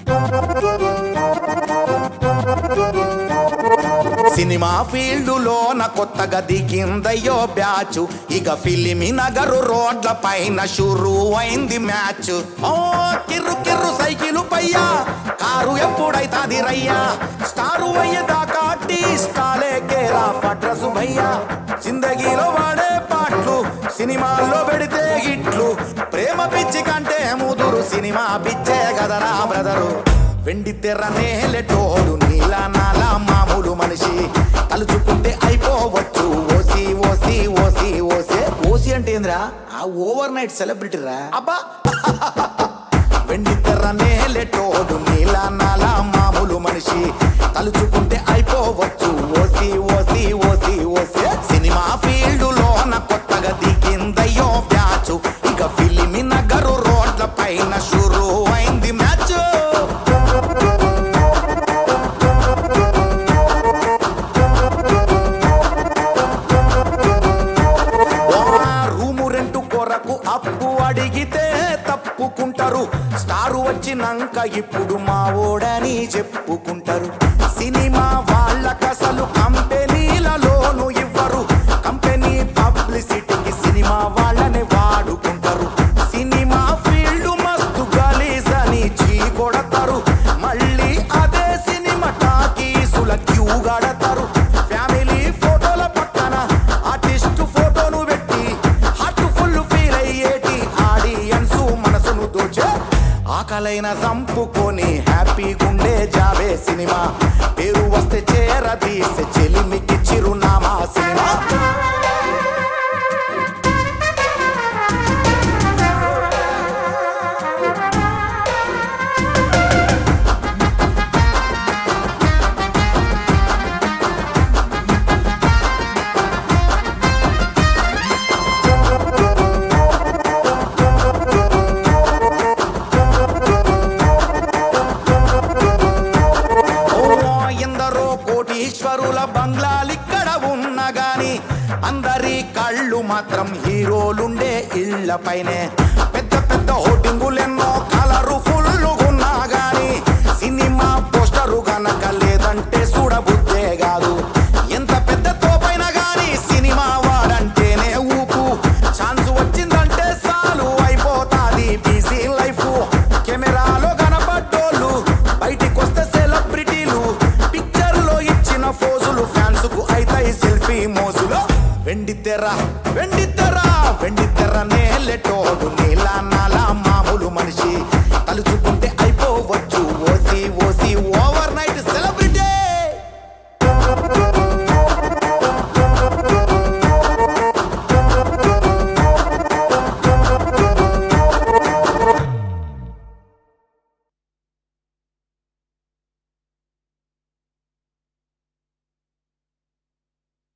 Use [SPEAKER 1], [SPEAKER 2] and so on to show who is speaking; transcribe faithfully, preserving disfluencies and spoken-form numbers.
[SPEAKER 1] Cinema ఫీల్డులోన కొత్తగా దిగిందయ్యో బ్యాచ్, ఇక ఫిలిమి నగరు రోడ్ల పైన షురూ అయింది మ్యాచ్. ఓ కిర్రు కిర్రు సైకిలు పయ్యా, కారు ఎప్పుడైతాది రయ్యా, స్టారు అయ్యేదాకా టీ స్టాలే కేరా పట్రసు భయ్యా. జిందగీలో వాడే పాటలు సినిమాల్లో పెడితే హిట్లు, ప్రేమ పిచ్చి కంటే ముదురు సినిమా పిచ్చే గదరా బ్రదరు. వెండి తెర నేలెటోడు నీలా నాలా మామూలు మనిషి, తలుచుకుంటే అయిపోవచ్చు ఓసి ఓసి ఓసి ఓసే. ఓసి అంటే ఏంద్రా? ఆ ఓవర్ నైట్ సెలబ్రిటీ రా అబ్బా. వెండి తెర నేలెటోడు నీలా నాలా మామూలు మనిషి, తలుచుకుంటే అయిపోవచ్చు ఓసి ఓసి ఓసి ఓసే. సినిమా ఫీల్డులోన కొత్తగా దిగిందయ్యో బ్యాచ్, ఇక ఫిలిమి నగరు రోడ్ల పైన షురూ అయింది మ్యాచ్. అప్పు అడిగితే తప్పుకుంటారు, స్టారు వచ్చినాక ఇప్పుడు మా ఓడని చెప్పుకుంటారు. సినిమా వాళ్ళకసలు కంపెనీలలోను ఇవ్వరు, కంపెనీ పబ్లిసిటీకి సినిమా వాళ్ళని వాడుకుంటారు. సినిమా ఫీల్డ్ మస్తు గలీజ్ అని చీకొడతారు, మళ్ళీ అదే సినిమా టాకీసుల క్యూ గడతారు. ఫ్యామిలీ ఫోటోల పక్కన ఆర్టిస్ట్ ఫోటోను పెట్టి హార్ట్ ఫుల్ ఫీల్ అయ్యేటి ఆడియన్స్ మనసును దోచే. ఆకలైన చంపుకొని హ్యాపీగుండే జాబే సినిమా, పేరు వస్తే చేరదీసే చెలిమికి చిరునామా సినిమా. కోటీశ్వరుల బంగ్లాలిక్కడ ఉన్న గాని అందరి కళ్ళు మాత్రం హీరోలుండే ఇళ్ల పైనే. పెద్ద పెద్ద హోర్డింగులెన్నో కలరు ఫుల్లుగున్నా గాని సినిమా పోస్టరు గనక లేదంటే చూడబుద్దే కాదు. ఎంత పెద్ద తోపైనా గాని సినిమా వాడంటేనే ఊపు, ఛాన్స్ వచ్చిందంటే చాలు అయిపోతాది బిజీ లైఫ్. కెమెరాలో కనపడ్డోళ్ళు బయటికొస్తే సెలబ్రిటీలు, ఫోజులు ఫ్యాన్స్ కు అయితాయి సెల్ఫీ మోజులో. వెండి తెర వెండి తెర వెండి తెర నేలెటోడు నీలా నాలా మామూలు మనిషి, తలుచుకుంటే అయిపోవచ్చు ఓసి ఓసి ఓవర్ నైట్